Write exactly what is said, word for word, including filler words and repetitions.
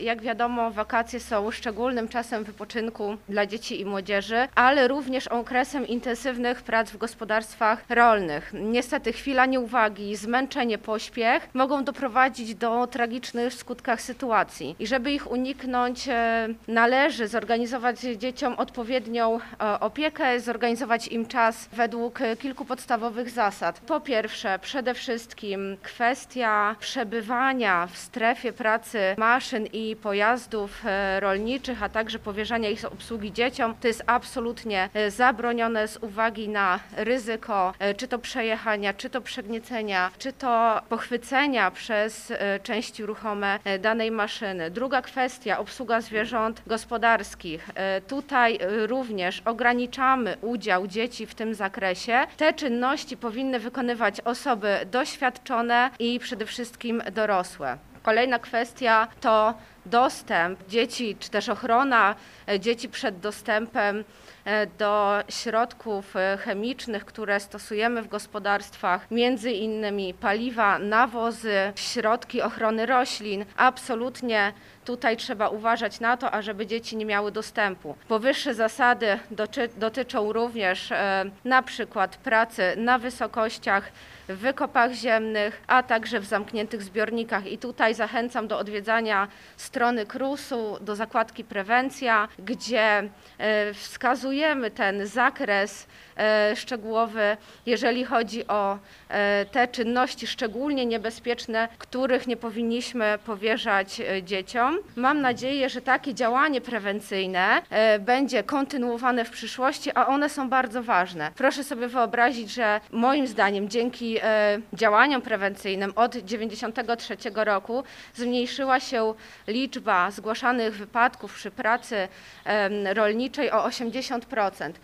Jak wiadomo, wakacje są szczególnym czasem wypoczynku dla dzieci i młodzieży, ale również okresem intensywnych prac w gospodarstwach rolnych. Niestety chwila nieuwagi, zmęczenie, pośpiech mogą doprowadzić do tragicznych skutkach sytuacji. I żeby ich uniknąć, należy zorganizować dzieciom odpowiednią opiekę, zorganizować im czas według kilku podstawowych zasad. Po pierwsze, przede wszystkim kwestia przebywania w strefie pracy maszyn i pojazdów rolniczych, a także powierzania ich obsługi dzieciom. To jest absolutnie zabronione z uwagi na ryzyko, czy to przejechania, czy to przegniecenia, czy to pochwycenia przez części ruchome danej maszyny. Druga kwestia, obsługa zwierząt gospodarskich. Tutaj również ograniczamy udział dzieci w tym zakresie. Te czynności powinny wykonywać osoby doświadczone i przede wszystkim dorosłe. Kolejna kwestia to dostęp dzieci, czy też ochrona dzieci przed dostępem do środków chemicznych, które stosujemy w gospodarstwach, między innymi paliwa, nawozy, środki ochrony roślin. Absolutnie tutaj trzeba uważać na to, ażeby dzieci nie miały dostępu. Powyższe zasady dotyczą również e, na przykład pracy na wysokościach, w wykopach ziemnych, a także w zamkniętych zbiornikach. I tutaj zachęcam do odwiedzania strony KRUS-u, do zakładki Prewencja, gdzie e, wskazujemy ten zakres e, szczegółowy, jeżeli chodzi o e, te czynności szczególnie niebezpieczne, których nie powinniśmy powierzać e, dzieciom. Mam nadzieję, że takie działanie prewencyjne e, będzie kontynuowane w przyszłości, a one są bardzo ważne. Proszę sobie wyobrazić, że moim zdaniem dzięki e, działaniom prewencyjnym od dziewięćdziesiątego trzeciego roku zmniejszyła się liczba zgłaszanych wypadków przy pracy e, rolniczej o osiemdziesiąt procent.